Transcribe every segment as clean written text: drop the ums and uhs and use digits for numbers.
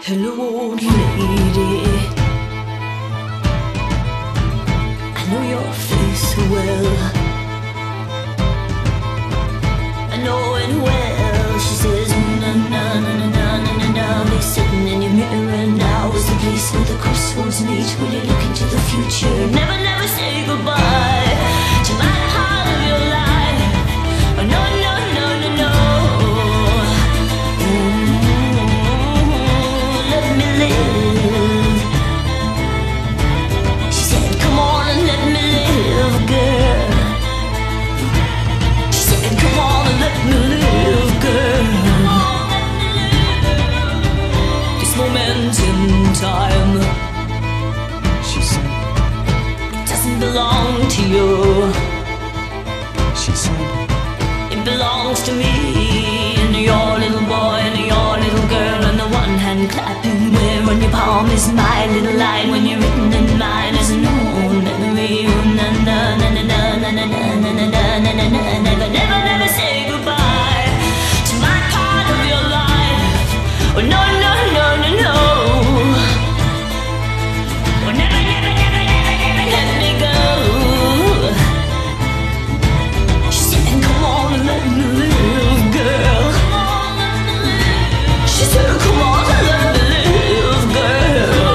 Hello, old lady. I know your face so well. I know it well. She says, na na na na na na na na. Be sitting in your mirror now is the place where the crossroads meet. When you look into the future, never, never say goodbye to my part of your life. Oh, no, no, no, no, no. Let me live. She said, come on and let me live, girl. She said, come on and let me live, girl. This moment in time, she said, it doesn't belong to you. She said, it belongs to me and your little boy and your little girl. And the one hand clapping where on your palm is my little line. When you're written in mine is an old memory. Na na na na na na na na na na na na na. Never, never, never say goodbye to my part of your life. Oh, no, no, no, no, no. Oh, never, never, never, never, never let me go. She said, come on and let me live, girl. She said, come on and let me live, girl.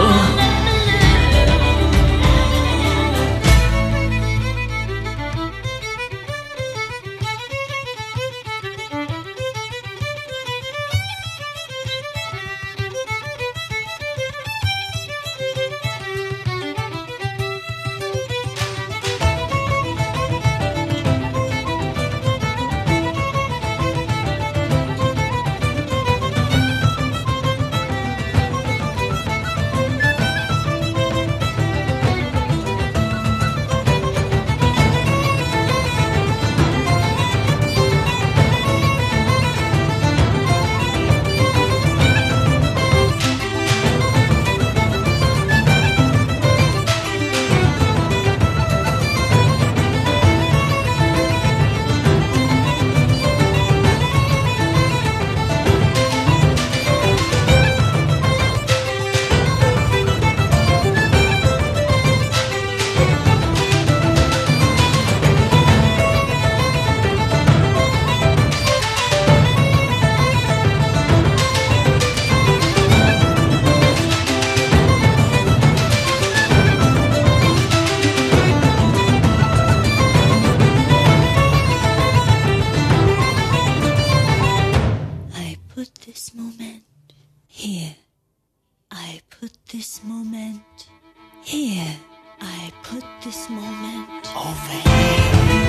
I put this moment here. I put this moment here. I put this moment Over here.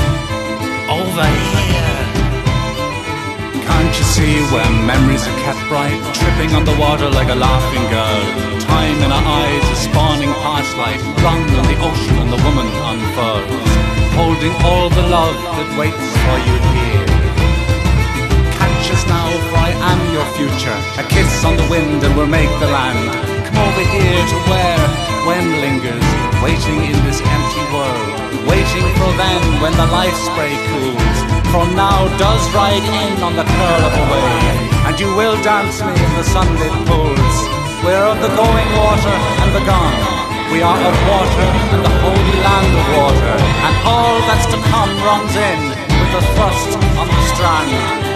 Over here. Can't you see where memories are kept bright, tripping on the water like a laughing girl? Time in her eyes is spawning past life, run on the ocean and the woman unfurls, holding all the love that waits for you here. Catch us now, for I am your future. A kiss on the wind and we'll make the land. Come over here to where when lingers, waiting in this empty world, waiting for then when the life spray cools. For now does ride in on the curl of a wave, and you will dance me in the sunlit pools. We're of the going water and the gone. We are of water and the holy land of water, and all that's to come runs in with the thrust on the strand.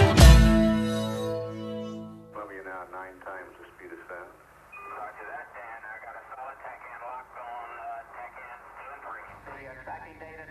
Columbia now 9 times the speed of sound. Roger that, Dan. I got a solid tech in locked on tech in 2 and 3. So you're tracking data